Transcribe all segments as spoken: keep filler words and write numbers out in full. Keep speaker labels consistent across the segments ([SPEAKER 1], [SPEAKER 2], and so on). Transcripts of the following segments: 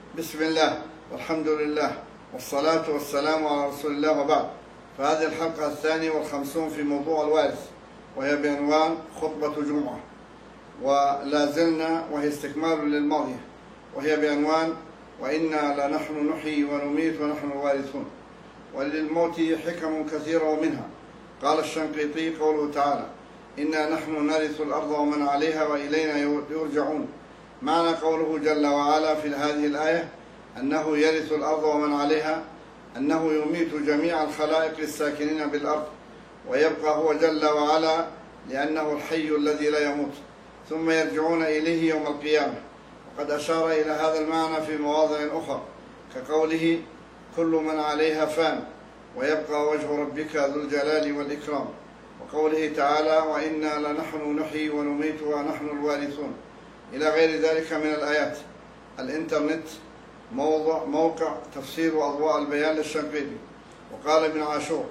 [SPEAKER 1] بسم الله والحمد لله والصلاة والسلام على رسول الله وبعد. فهذه الحلقة الثانية والخمسون في موضوع الوارث، وهي بعنوان خطبة جمعة، ولا زلنا وهي استكمال للماضية، وهي بعنوان وإنا لنحن نحيي ونميت ونحن الوارثون. وللموت حكم كثيرة، ومنها قال الشنقيطي قوله تعالى: إنا نحن نرث الأرض ومن عليها وإلينا يرجعون. معنى قوله جل وعلا في هذه الآية أنه يرث الأرض ومن عليها أنه يميت جميع الخلائق الساكنين بالأرض، ويبقى هو جل وعلا لأنه الحي الذي لا يموت، ثم يرجعون إليه يوم القيامة. وقد أشار إلى هذا المعنى في مواضع أخرى، كقوله: كل من عليها فان ويبقى وجه ربك ذو الجلال والإكرام، وقوله تعالى: وإنا لنحن نحيي ونميت ونحن الوارثون، إلى غير ذلك من الآيات. الإنترنت موضع موقع تفسير وأضواء البيان للشنقيطي. وقال ابن عاشور: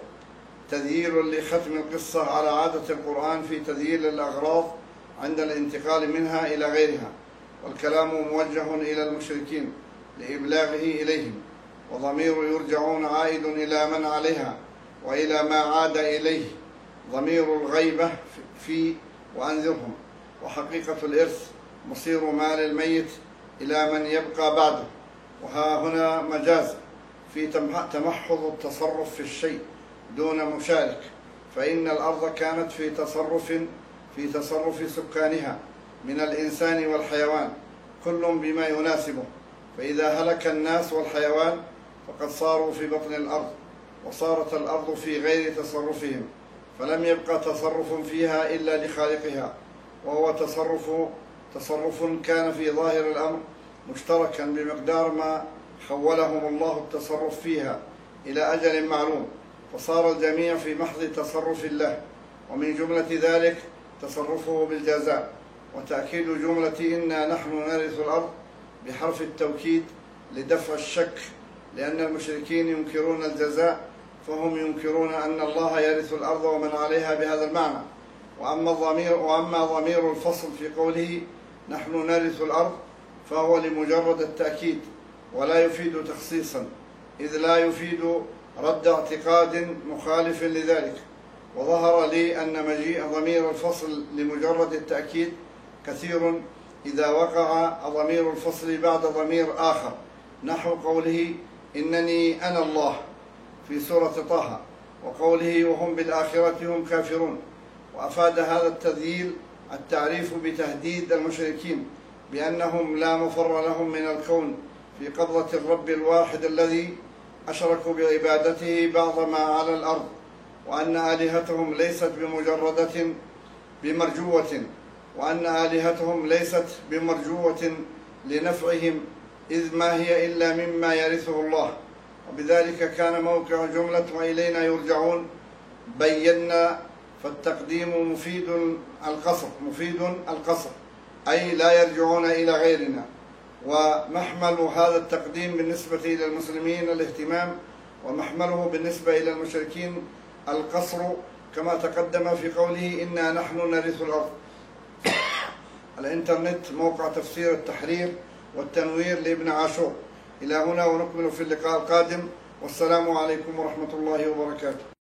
[SPEAKER 1] تذييل لختم القصة على عادة القرآن في تذييل الأغراض عند الانتقال منها إلى غيرها، والكلام موجه إلى المشركين لإبلاغه إليهم، وضمير يرجعون عائد إلى من عليها وإلى ما عاد إليه، ضمير الغيبة في وأنذرهم. وحقيقة الإرث مصير مال الميت إلى من يبقى بعده، وها هنا مجاز في تمحض التصرف في الشيء دون مشارك، فإن الأرض كانت في تصرف في تصرف سكانها من الإنسان والحيوان، كل بما يناسبه، فإذا هلك الناس والحيوان فقد صاروا في بطن الأرض، وصارت الأرض في غير تصرفهم، فلم يبقى تصرف فيها إلا لخالقها، وهو تصرف تصرف كان في ظاهر الأمر مشتركا بمقدار ما خولهم الله التصرف فيها إلى أجل معلوم، فصار الجميع في محض تصرف الله. ومن جملة ذلك تصرفه بالجزاء، وتأكيد جملة إنا نحن نرث الأرض بحرف التوكيد لدفع الشك، لأن المشركين ينكرون الجزاء، فهم ينكرون أن الله يرث الأرض ومن عليها بهذا المعنى. وأما ضمير وأما ضمير الفصل في قوله نحن نرث الأرض فهو لمجرد التأكيد، ولا يفيد تخصيصا، إذ لا يفيد رد اعتقاد مخالف لذلك. وظهر لي أن مجيء ضمير الفصل لمجرد التأكيد كثير إذا وقع ضمير الفصل بعد ضمير آخر، نحو قوله إنني أنا الله في سورة طه، وقوله وهم بالآخرة هم كافرون. وأفاد هذا التذييل التعريف بتهديد المشركين بأنهم لا مفر لهم من الكون في قبضة الرب الواحد الذي أشركوا بعبادته بعض ما على الأرض، وأن آلهتهم ليست بمجردة بمرجوة وأن آلهتهم ليست بمرجوة لنفعهم، إذ ما هي إلا مما يرثه الله. وبذلك كان موقع جملة وإلينا يرجعون بينا، فالتقديم مفيد القصر مفيد القصر أي لا يرجعون إلى غيرنا. ومحمل هذا التقديم بالنسبة إلى المسلمين الاهتمام، ومحمله بالنسبة إلى المشركين القصر، كما تقدم في قوله إنا نحن نرث الأرض. الإنترنت موقع تفسير التحرير والتنوير لابن عاشور. إلى هنا ونكمل في اللقاء القادم، والسلام عليكم ورحمة الله وبركاته.